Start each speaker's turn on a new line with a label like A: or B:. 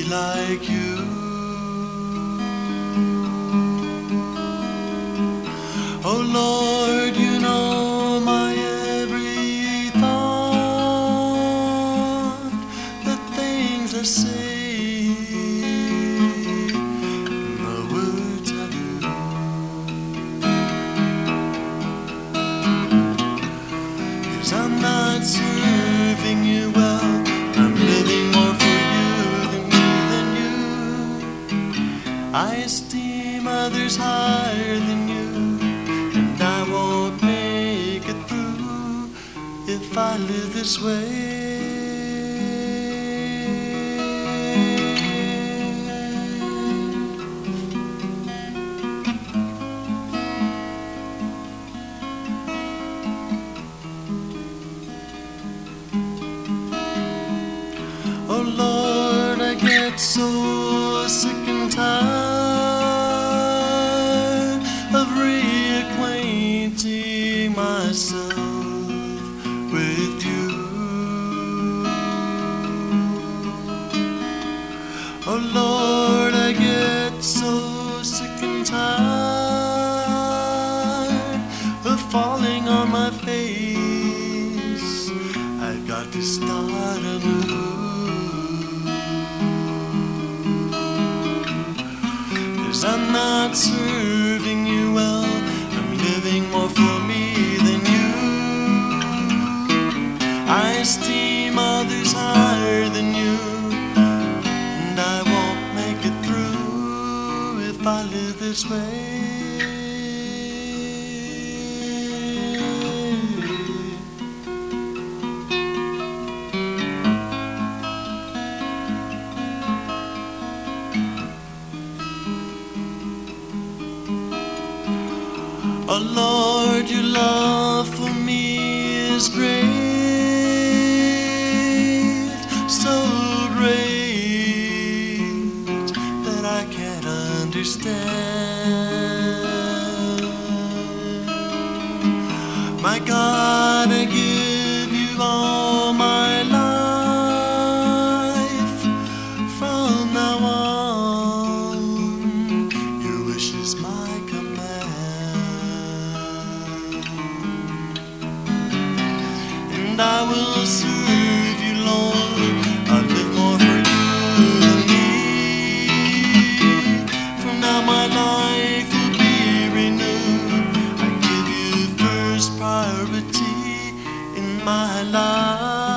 A: like you. Oh Lord, you know my every thought, the things I say, and the words I do. 'Cause I'm not serving you well, I'm living more for you than you. I esteem others higher than you, and I won't make it through if I live this way. Oh Lord, I get so sick and tired of reacquainting myself with you. Oh Lord, I get so sick and tired of falling on my face. I've got to start anew. 'Cause I'm not serving you well, I'm living more for me than you. I esteem others higher than you, and I won't make it through if I live this way. Oh Lord, your love for me is great, so great that I can't understand. My God, I give you all my life. From now on, your wish is my command. And I will serve you, Lord. I'll live more for you than me. From now my life will be renewed. I give you first priority in my life.